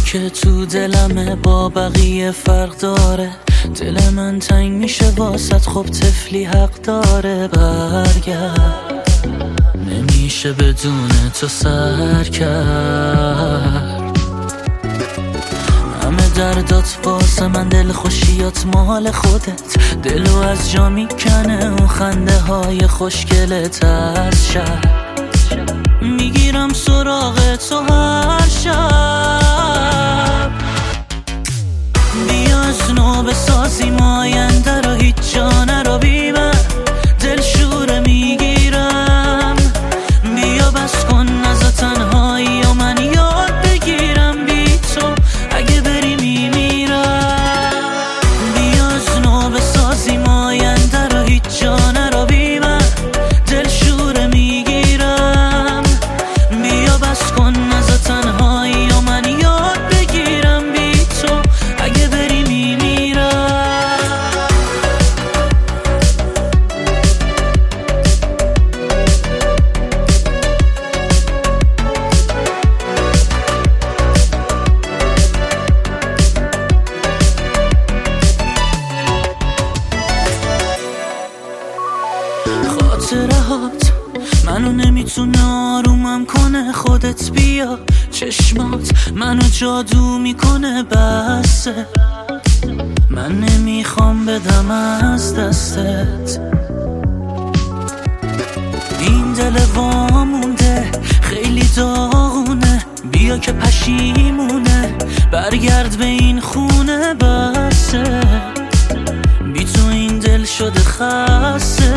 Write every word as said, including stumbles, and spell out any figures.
که تو دلمه با بقیه فرق داره. دل من تنگ میشه واسط، خب طفلی حق داره. برگرد نمیشه بدون تو سر کرد. همه دردات واسه من، دل خوشیات مال خودت. دلو از جا میکنه اون خنده های خوشگلت از شب. میگیرم سراغ تو هر شب. بیا از نو بسازیم آینده رو، هیچ جا نرو بی من. دل شوره میگیرم، بیا بس کن نزا تنهایی و من یاد بگیرم بی تو اگه بری میمیرم. بیا از نو بسازیم آینده رو، هیچ جا نرو بی من. دل شوره میگیرم، بیا بس کن نزا تنهایی و من یاد بگیرم بی تو اگه بری میمیرم. خاطرهات منو نمیتونه آرومم کنه. خودت بیا، چشمات منو جادو میکنه. بسه من نمیخوام بدم از دستت. این دل وامونده خیلی داغونه. بیا که پشیمونه، برگرد به این خونه. بسه بی تو این دل شده خسته.